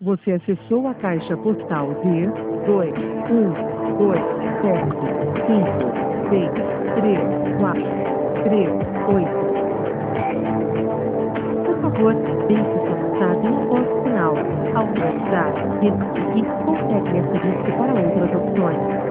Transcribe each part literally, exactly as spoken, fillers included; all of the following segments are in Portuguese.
Você acessou a caixa postal de dois, um, dois, sete, cinco, seis, três, quatro, três, oito. Por favor, deixe sua mensagem no ponto final. Ao finalizar, verifique se consegue inserir-se para outras opções.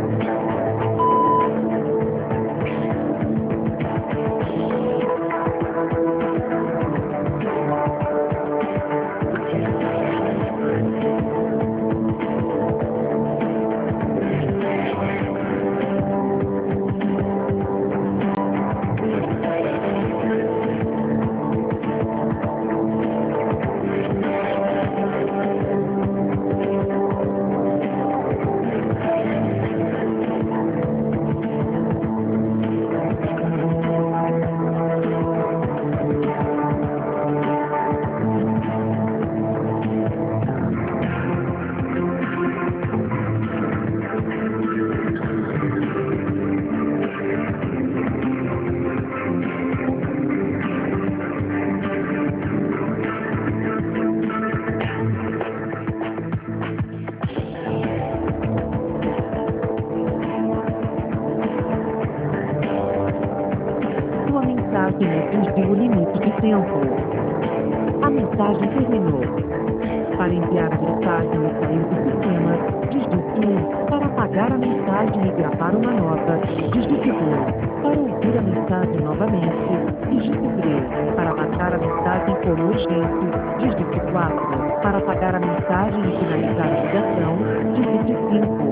Sua mensagem atingiu o limite de tempo. A mensagem terminou. Para enviar a mensagem e sair do sistema, digite um. Para apagar a mensagem e gravar uma nova, digite dois. Para ouvir a mensagem novamente, digite três. Para marcar a mensagem como urgente, digite quatro. Para apagar a mensagem e finalizar a ligação, digite cinco.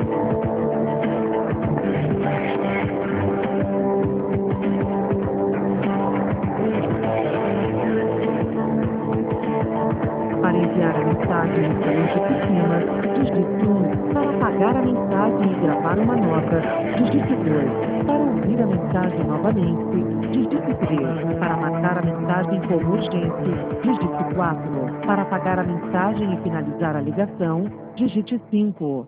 Para enviar a mensagem e sair do sistema, digite um. Para apagar a mensagem e gravar uma nova, digite dois. Para ouvir a mensagem novamente, digite três. Para marcar a mensagem como urgente, digite quatro. Para apagar a mensagem e finalizar a ligação, digite cinco.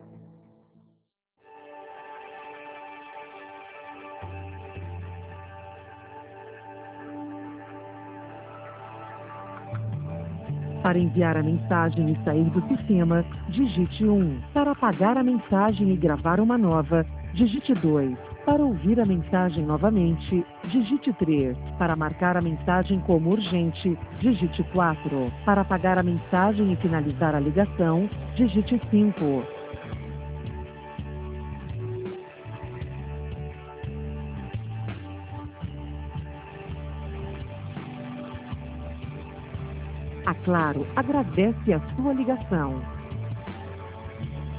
Para enviar a mensagem e sair do sistema, digite um. Para apagar a mensagem e gravar uma nova, digite dois. Para ouvir a mensagem novamente, digite três. Para marcar a mensagem como urgente, digite quatro. Para apagar a mensagem e finalizar a ligação, digite cinco. A Claro agradece a sua ligação.